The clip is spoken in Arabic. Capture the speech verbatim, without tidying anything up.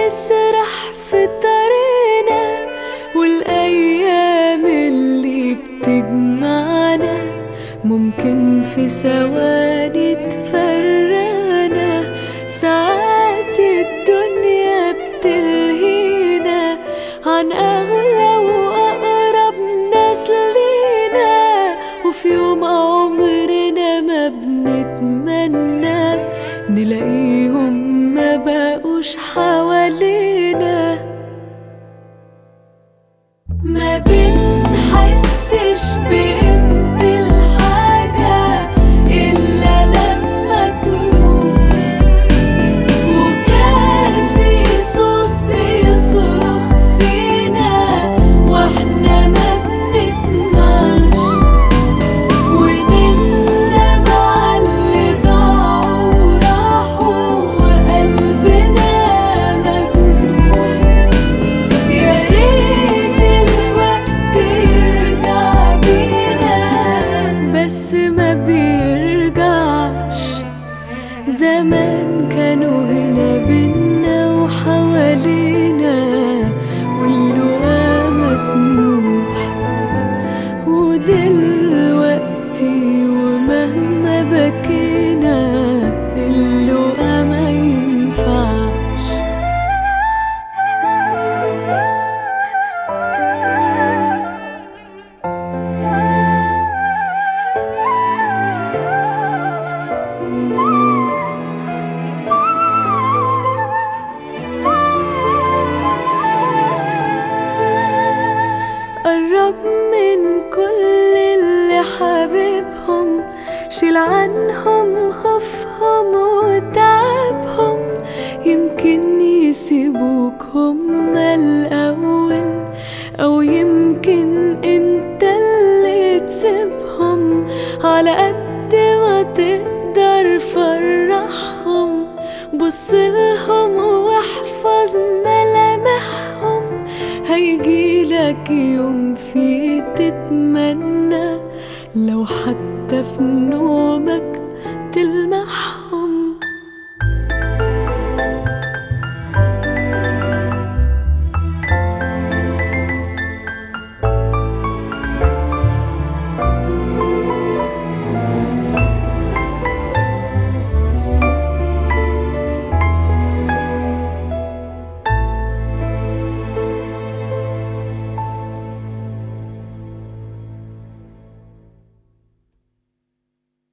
نسرح في طريقنا، والأيام اللي بتجمعنا ممكن في ثواني تفرقنا. ساعات الدنيا بتلهينا عن أغلى وأقرب ناس لينا، وفي يوم عمرنا ما بنتمنى نلاقيهم ما بقوش حوالينا. ما بنحسش بقيمة الحاجة إلا لما تروح، وكان في صوت بيصرخ فينا واحنا ما بنسمعش، ونندم على اللي ضاعوا وراحوا وقلبنا مجروح. يا ريت الوقت يرجع بينا بس ما بيرجعش. زمان كانوا هنا بينا وحوالينا واللقا مسموح، ودلوقتي ومهما بكينا اللقا ما ينفعش. قرب من كل اللي حبيبهم، شيل عنهم خوفهم وتعبهم، يمكن يسيبوك هما الأول، أو يمكن انت اللي تسيبهم. على قد ما تقدر فرحهم، بصلهم واحفظ ملامحهم، هيجيلك يوم فيه تتمنى لو حتى في نومك تلمح.